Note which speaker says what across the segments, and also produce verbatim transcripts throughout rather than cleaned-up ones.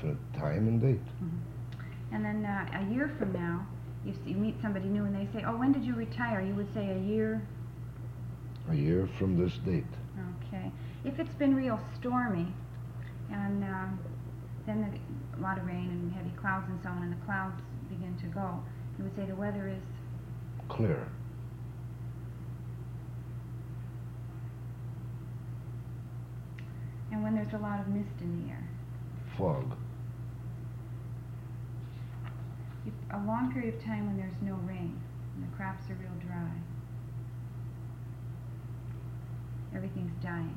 Speaker 1: definite time and date.
Speaker 2: Mm-hmm. And then uh, a year from now, you, you meet somebody new and they say, oh, when did you retire? You would say a year?
Speaker 1: A year from this date.
Speaker 2: Okay. If it's been real stormy, and um, then the, a lot of rain and heavy clouds and so on, and the clouds begin to go, you would say the weather is?
Speaker 1: Clear.
Speaker 2: And when there's a lot of mist in the air?
Speaker 1: Fog.
Speaker 2: If a long period of time when there's no rain, and the crops are real dry, everything's dying.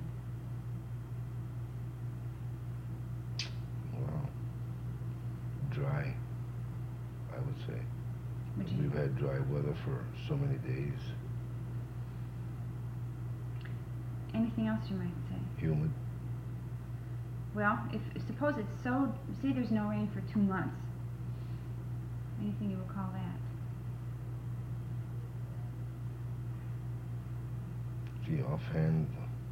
Speaker 1: Well, dry, I would say.
Speaker 2: Would you
Speaker 1: We've had dry weather for so many days.
Speaker 2: Anything else you might say?
Speaker 1: Humid.
Speaker 2: Well, if suppose it's so, say there's no rain for two months. Anything you would call that?
Speaker 1: Gee, offhand,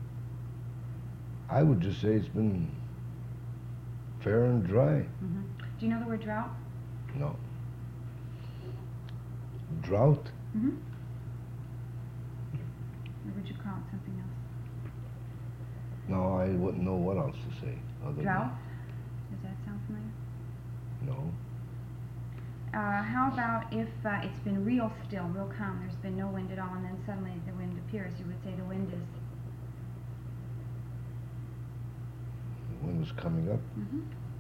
Speaker 1: I would just say it's been fair and dry.
Speaker 2: Mm-hmm. Do you know the word drought?
Speaker 1: No. Drought?
Speaker 2: Mm-hmm. Or would you call it something else?
Speaker 1: No, I wouldn't know what else to say. Other
Speaker 2: Drought? Does that sound familiar?
Speaker 1: Than, no.
Speaker 2: Uh, how about if uh, it's been real still, real calm, there's been no wind at all, and then suddenly the wind appears, you would say the wind is?
Speaker 1: The wind is coming up.
Speaker 2: Mm-hmm.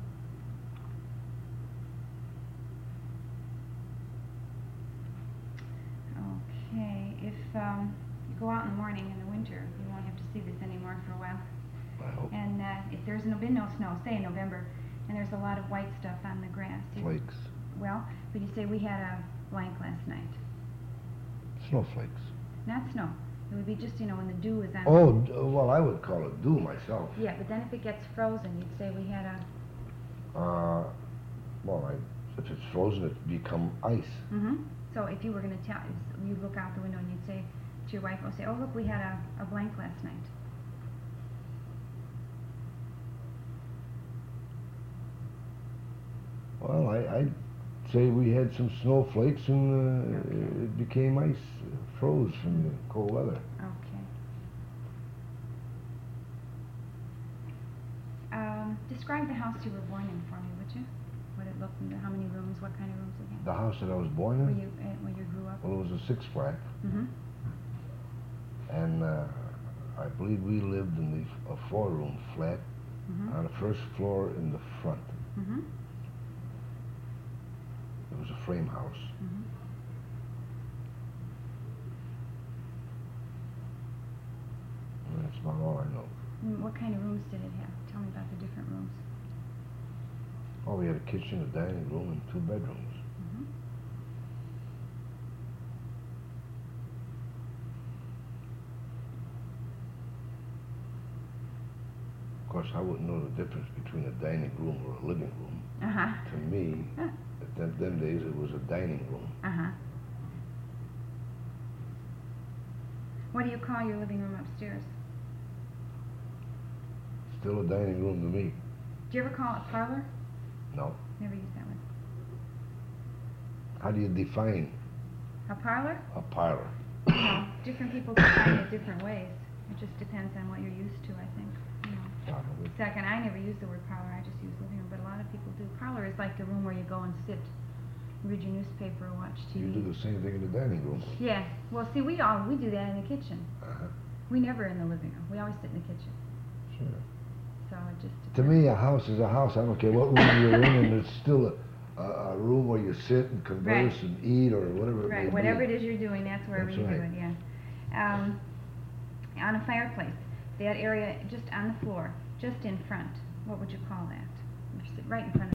Speaker 2: Okay, if um, you go out in the morning in the winter, you won't have to see this anymore for a while.
Speaker 1: I hope.
Speaker 2: And uh, if there's no, been no snow, say in November, and there's a lot of white stuff on the grass. You,
Speaker 1: Flakes.
Speaker 2: well, but you say we had a blank last night.
Speaker 1: Snowflakes.
Speaker 2: Not snow. It would be just, you know, when the dew is on.
Speaker 1: Oh, d- well, I would call it dew myself.
Speaker 2: Yeah, but then if it gets frozen, you'd say we had a.
Speaker 1: Uh, well, I, if it's frozen, it become ice.
Speaker 2: Mm-hmm. So if you were going to tell, you look out the window and you'd say to your wife, oh, say, oh, look, we had a, a blank last night.
Speaker 1: Well, I, I'd say we had some snowflakes and uh,
Speaker 2: Okay.
Speaker 1: it became ice, uh, froze from the cold weather.
Speaker 2: Okay. Um, describe the house you were born in for me, would you? What it looked like, how many rooms, what kind of rooms it had?
Speaker 1: The house that I was born in,
Speaker 2: Where you, uh, where you grew up?
Speaker 1: well, it was a six flat,
Speaker 2: Mm-hmm.
Speaker 1: and uh, I believe we lived in the a four room flat
Speaker 2: Mm-hmm.
Speaker 1: on the first floor in the front.
Speaker 2: Mm-hmm.
Speaker 1: It was a frame house.
Speaker 2: Mm-hmm.
Speaker 1: And that's about all I know.
Speaker 2: Mm, what kind of rooms did it have? Tell me about the different rooms.
Speaker 1: Oh, we had a kitchen, a dining room, and two bedrooms.
Speaker 2: Mm-hmm.
Speaker 1: Of course, I wouldn't know the difference between a dining room or a living room.
Speaker 2: Uh-huh.
Speaker 1: To me,
Speaker 2: Huh.
Speaker 1: at them, them days, it was a dining room.
Speaker 2: Uh-huh. What do you call your living room upstairs?
Speaker 1: Still a dining room to me.
Speaker 2: Do you ever call it parlor?
Speaker 1: No.
Speaker 2: Never used that one.
Speaker 1: How do you define
Speaker 2: A parlor?
Speaker 1: a parlor?
Speaker 2: Well, different people define it different ways. It just depends on what you're used to, I think. You know.
Speaker 1: Probably.
Speaker 2: Second, I never use the word parlor, I just use living room, but a lot of people do. Parlor is like the room where you go and sit, read your newspaper or watch T V.
Speaker 1: You do the same thing in the dining room.
Speaker 2: Yeah. Well, see, we all, we do that in the kitchen.
Speaker 1: Uh-huh.
Speaker 2: We never in the living room. We always sit in the kitchen.
Speaker 1: Sure.
Speaker 2: So it just
Speaker 1: To
Speaker 2: depends.
Speaker 1: me, a house is a house. I don't care what room you're in, and it's still a, a, a room where you sit and converse
Speaker 2: Right.
Speaker 1: and eat or whatever it may
Speaker 2: Right,
Speaker 1: be.
Speaker 2: whatever it is you're doing, that's wherever
Speaker 1: That's
Speaker 2: you do
Speaker 1: right.
Speaker 2: it, yeah. Um, on a fireplace, that area just on the floor, just in front, what would you call that? You sit right in front of